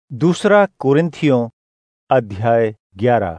दूसरा कोरिन्थियों अध्याय 11।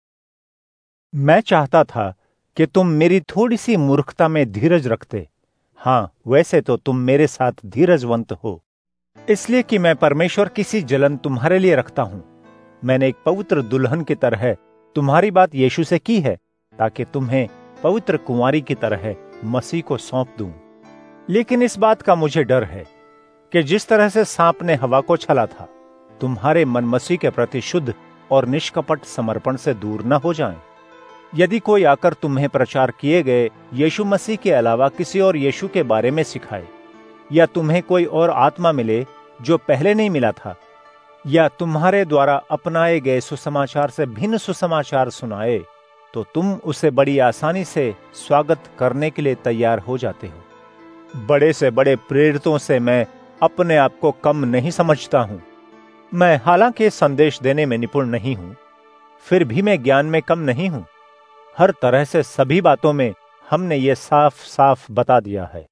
मैं चाहता था कि तुम मेरी थोड़ी सी मूर्खता में धीरज रखते। हाँ, वैसे तो तुम मेरे साथ धीरजवंत हो, इसलिए कि मैं परमेश्वर की सी जलन तुम्हारे लिए रखता हूं। मैंने एक पवित्र दुल्हन की तरह तुम्हारी बात यीशु से की है, ताकि तुम्हें पवित्र कुंवारी की तरह मसीह को सौंप दूं। लेकिन इस बात का मुझे डर है कि जिस तरह से सांप ने हवा को छला था, तुम्हारे मन मसीह के प्रति शुद्ध और निष्कपट समर्पण से दूर न हो जाएं। यदि कोई आकर तुम्हें प्रचार किए गए यीशु मसीह के अलावा किसी और यीशु के बारे में सिखाए, या तुम्हें कोई और आत्मा मिले जो पहले नहीं मिला था, या तुम्हारे द्वारा अपनाए गए सुसमाचार से भिन्न सुसमाचार सुनाए, तो तुम उसे बड़ी आसानी से स्वागत करने के लिए तैयार हो जाते हो। बड़े से बड़े प्रेरितों से मैं अपने आप को कम नहीं समझता हूं। मैं हालांकि संदेश देने में निपुण नहीं हूं, फिर भी मैं ज्ञान में कम नहीं हूं। हर तरह से सभी बातों में हमने ये साफ साफ बता दिया है।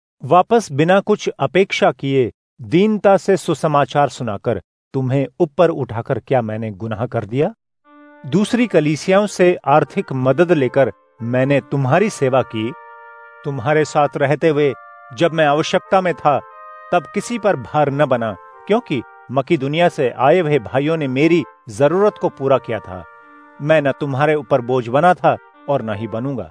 वापस बिना कुछ अपेक्षा किए दीनता से सुसमाचार सुनाकर तुम्हें ऊपर उठाकर क्या मैंने गुनाह कर दिया? दूसरी कलीसियाओं से आर्थिक मदद लेकर मैंने तुम्हारी सेवा की। तुम्हारे साथ रहते हुए जब मैं आवश्यकता में था, तब किसी पर भार न बना, क्योंकि मकीदुनिया से आए हुए भाइयों ने मेरी जरूरत को पूरा किया था। मैं न तुम्हारे ऊपर बोझ बना था और न ही बनूंगा।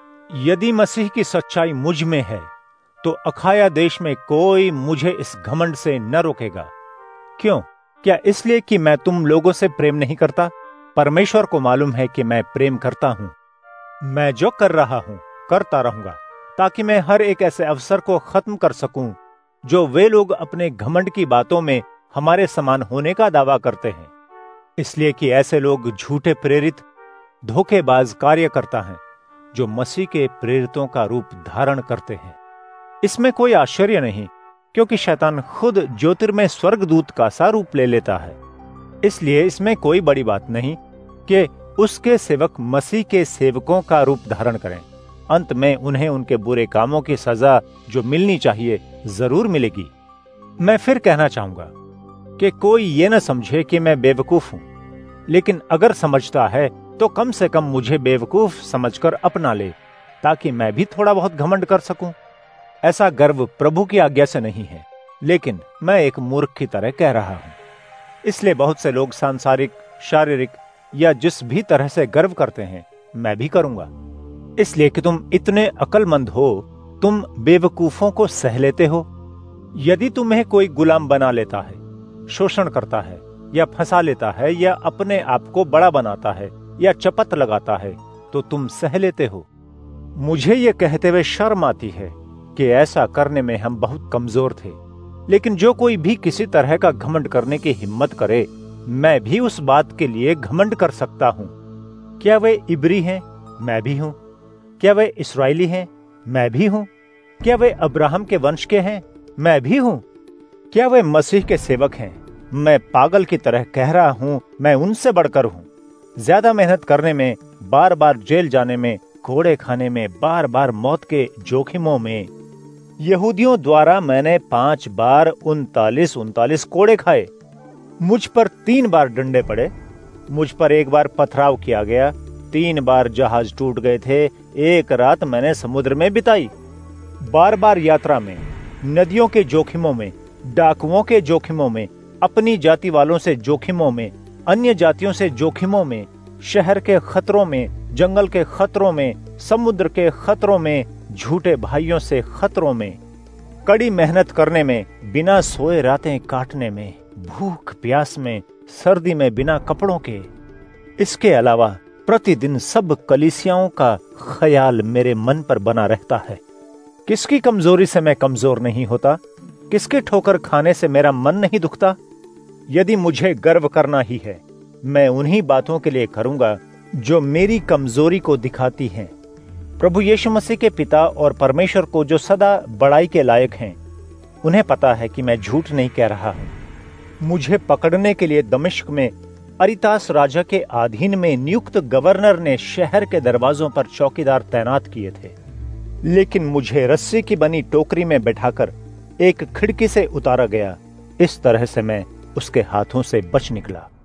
यदि मसीह की सच्चाई मुझ में है, तो अखाया देश में कोई मुझे इस घमंड से न रोकेगा। क्यों? क्या इसलिए कि मैं तुम लोगों से प्रेम नहीं करता? परमेश्वर को मालूम है कि मैं प्रेम करता हूं। मैं जो कर रहा हूं करता रहूंगा, ताकि मैं हर एक ऐसे अवसर को खत्म कर सकूं जो वे लोग अपने घमंड की बातों में हमारे समान होने का दावा करते हैं। इसलिए कि ऐसे लोग झूठे प्रेरित धोखेबाज कार्यकर्ता हैं, जो मसीह के प्रेरितों का रूप धारण करते हैं। इसमें कोई आश्चर्य नहीं, क्योंकि शैतान खुद ज्योतिर्मय स्वर्गदूत का सा रूप ले लेता है। इसलिए इसमें कोई बड़ी बात नहीं कि उसके सेवक मसीह के सेवकों का रूप धारण करें। अंत में उन्हें उनके बुरे कामों की सजा जो मिलनी चाहिए जरूर मिलेगी। मैं फिर कहना चाहूंगा कि कोई ये न समझे कि मैं बेवकूफ हूं, लेकिन अगर समझता है तो कम से कम मुझे बेवकूफ समझकर अपना ले, ताकि मैं भी थोड़ा बहुत घमंड कर सकूं। ऐसा गर्व प्रभु की आज्ञा से नहीं है, लेकिन मैं एक मूर्ख की तरह कह रहा हूं। इसलिए बहुत से लोग सांसारिक, शारीरिक या जिस भी तरह से गर्व करते हैं, मैं भी करूंगा। इसलिए कि तुम इतने अक्लमंद हो, तुम बेवकूफों को सह लेते हो। यदि तुम्हें कोई गुलाम बना लेता है, शोषण करता है, या फंसा लेता है, या अपने आप को बड़ा बनाता है, या चपत लगाता है, तो तुम सह लेते हो। मुझे ये कहते हुए शर्म आती है कि ऐसा करने में हम बहुत कमजोर थे। लेकिन जो कोई भी किसी तरह का घमंड करने की हिम्मत करे, मैं भी उस बात के लिए घमंड कर सकता हूं। क्या वे इब्री हैं? मैं भी हूं। क्या वे इस्राएली हैं? मैं भी हूं। क्या वे अब्राहम के वंश के हैं? मैं भी हूं। क्या वे मसीह के सेवक हैं? मैं पागल की तरह कह रहा हूं, मैं उनसे बढ़कर हूं। ज्यादा मेहनत करने में, बार बार जेल जाने में, कोड़े खाने में, बार बार मौत के जोखिमों में। यहूदियों द्वारा मैंने 5 बार 39 कोड़े खाए। मुझ पर 3 बार डंडे पड़े। मुझ पर 1 बार पथराव किया गया। 3 बार जहाज टूट गए थे। 1 रात मैंने समुद्र में बिताई। बार बार यात्रा में, नदियों के जोखिमों में, डाकुओं के जोखिमों में, अपनी जाति वालों से जोखिमों में, अन्य जातियों से जोखिमों में, शहर के खतरों में, जंगल के खतरों में, समुद्र के खतरों में, झूठे भाइयों से खतरों में, कड़ी मेहनत करने में, बिना सोए रातें काटने में, भूख प्यास में, सर्दी में बिना कपड़ों के। इसके अलावा प्रतिदिन सब कलीसियाओं का ख्याल मेरे मन पर बना रहता है। किसकी कमजोरी से मैं कमजोर नहीं होता? किसके ठोकर खाने से मेरा मन नहीं दुखता? यदि मुझे गर्व करना ही है, मैं उन्हीं बातों के लिए करूंगा जो मेरी कमजोरी को दिखाती हैं। प्रभु यीशु मसीह के पिता और परमेश्वर को जो सदा बड़ाई के लायक हैं, उन्हें पता है कि मैं झूठ नहीं कह रहा हूं। मुझे पकड़ने के लिए दमिश्क में अरितास राजा के अधीन में नियुक्त गवर्नर ने शहर के दरवाजों पर चौकीदार तैनात किए थे। लेकिन मुझे रस्सी की बनी टोकरी में बैठाकर एक खिड़की से उतारा गया। इस तरह से मैं उसके हाथों से बच निकला।